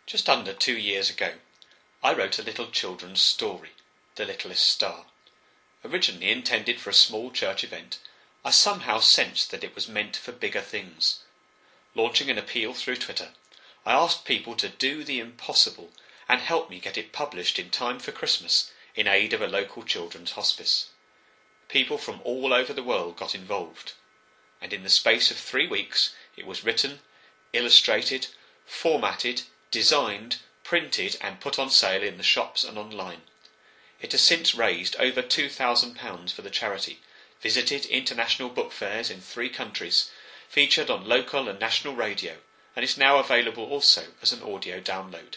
Just under 2 years ago, I wrote a little children's story, The Littlest Star. Originally intended for a small church event, I somehow sensed that it was meant for bigger things. Launching an appeal through Twitter, I asked people to do the impossible and help me get it published in time for Christmas in aid of a local children's hospice. People from all over the world got involved, and in the space of 3 weeks it was written, illustrated, formatted, designed, printed and put on sale in the shops and online. It has since raised over £2,000 for the charity, visited international book fairs in 3 countries, featured on local and national radio, and is now available also as an audio download.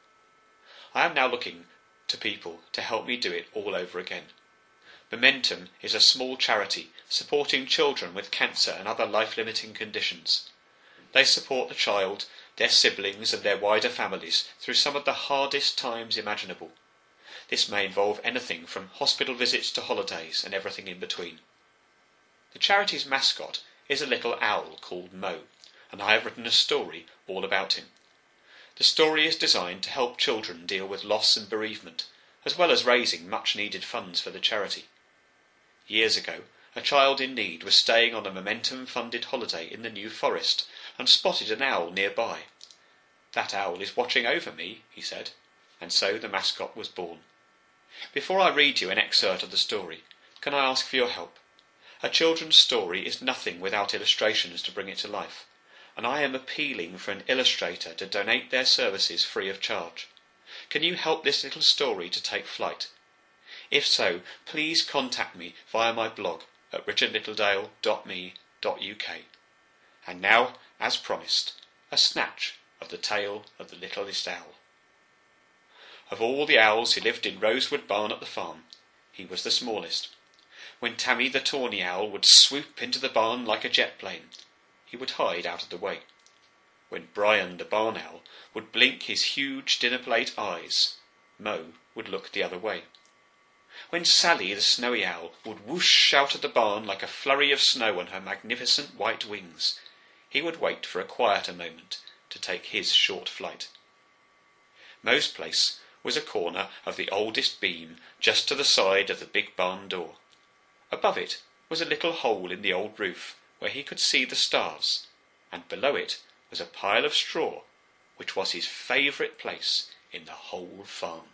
I am now looking to people to help me do it all over again. Momentum is a small charity supporting children with cancer and other life-limiting conditions. They support the child, their siblings and their wider families through some of the hardest times imaginable. This may involve anything from hospital visits to holidays and everything in between. The charity's mascot is a little owl called Mo, and I have written a story all about him. The story is designed to help children deal with loss and bereavement, as well as raising much-needed funds for the charity. Years ago, a child in need was staying on a Momentum-funded holiday in the New Forest and spotted an owl nearby. "That owl is watching over me," he said, and so the mascot was born. Before I read you an excerpt of the story, can I ask for your help? A children's story is nothing without illustrations to bring it to life, and I am appealing for an illustrator to donate their services free of charge. Can you help this little story to take flight? If so, please contact me via my blog at richardlittledale.me.uk. And now, as promised, a snatch of the tale of the littlest owl. Of all the owls who lived in Rosewood Barn at the farm, he was the smallest. When Tammy the tawny owl would swoop into the barn like a jet plane, he would hide out of the way. When Brian the barn owl would blink his huge dinner plate eyes, Mo would look the other way. When Sally the snowy owl would whoosh out of the barn like a flurry of snow on her magnificent white wings, he would wait for a quieter moment to take his short flight. Mo's place was a corner of the oldest beam just to the side of the big barn door. Above it was a little hole in the old roof where he could see the stars, and below it was a pile of straw, which was his favourite place in the whole farm.